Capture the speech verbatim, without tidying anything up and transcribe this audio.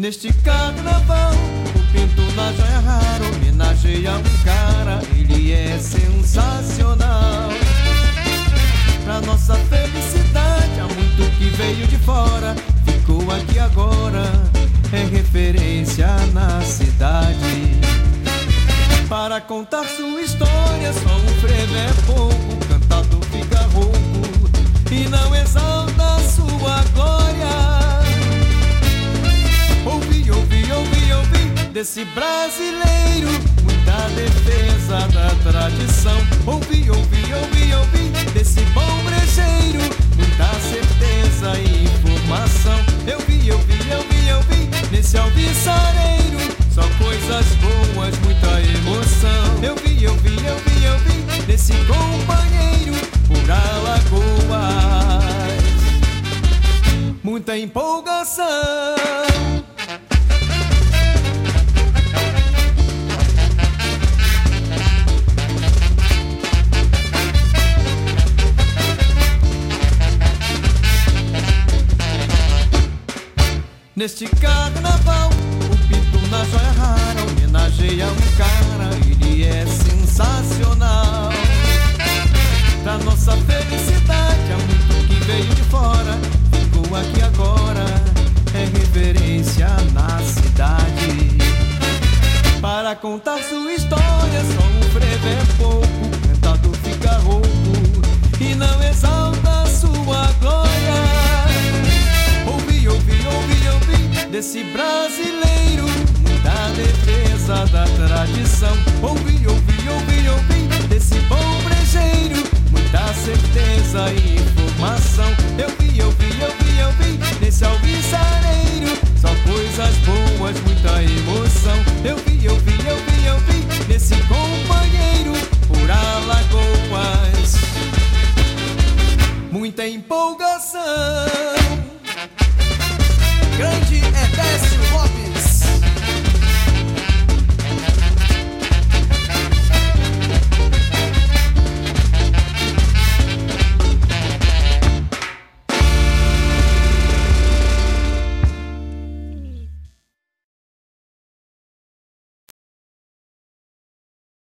Neste carnaval, o pinto na joia rara homenageia um cara, ele é sensacional. Pra nossa felicidade, há muito que veio de fora, ficou aqui agora, é referência na cidade. Para contar sua história, só um frevo é pouco, o cantador fica rouco e não exalta sua glória. Ouvi, ouvi, ouvi, ouvi desse brasileiro, muita defesa da tradição. Ouvi, ouvi, ouvi, ouvi desse bom brejeiro, muita certeza e informação. Eu vi, eu vi, eu vi, eu vi nesse alvissareiro, só coisas boas, muita emoção. Eu vi, eu vi, eu vi, eu vi nesse companheiro por Alagoas, muita empolgação. Neste carnaval, o pinto na joia rara homenageia um cara, ele é sensacional. Pra nossa felicidade, há muito que veio de fora, ficou aqui agora, é reverência na cidade. Para contar sua história, só um frevo é pouco, o cantador fica rouco e não exalta sua glória. Ouvi, ouvi, ouvi, ouvi desse brasileiro, muita defesa da tradição. Ouvi, ouvi, ouvi, ouvi desse bom brejeiro, muita certeza e informação. Eu vi, eu vi, eu vi, eu vi nesse alvissareiro, só coisas boas, muita emoção. Eu vi, eu vi, eu vi, eu vi nesse companheiro por Alagoas, muita empolgação.